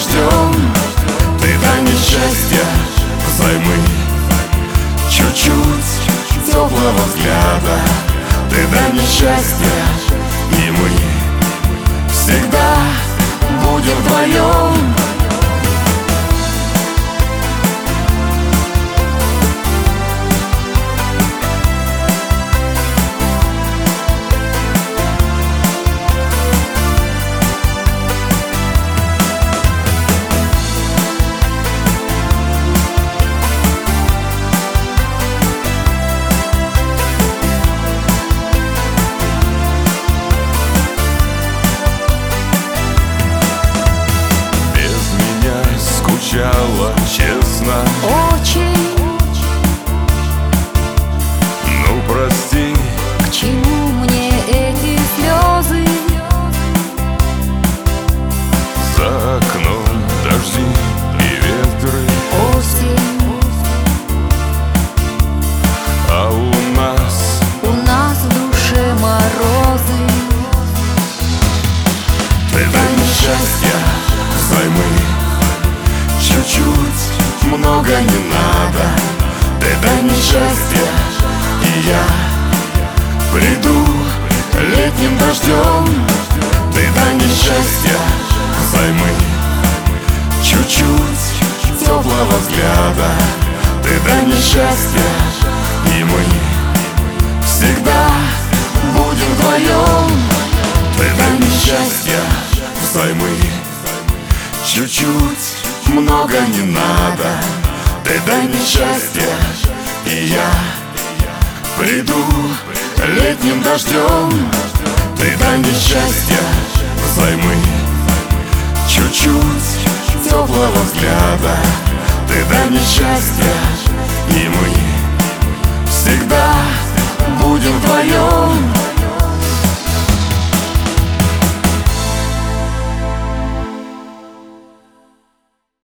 дождем. Ты до несчастья взаймы чуть-чуть теплого взгляда. Ты до несчастья, и мы всегда будем вдвоем. Честно, очень. ну прости, К чему мне эти слезы? за окном дожди и ветры, Осень. а у нас В душе морозы. Ты до несчастья взаймы чуть-чуть, много не надо. Ты до несчастья, и я приду летним дождем. Ты до несчастья взаймы чуть-чуть теплого взгляда. Ты до несчастья, и мы всегда будем вдвоем. Ты до несчастья взаймы чуть-чуть, много не надо. Ты до несчастья, и я приду летним дождем. Ты до несчастья взаймы чуть-чуть теплого взгляда. Ты до несчастья,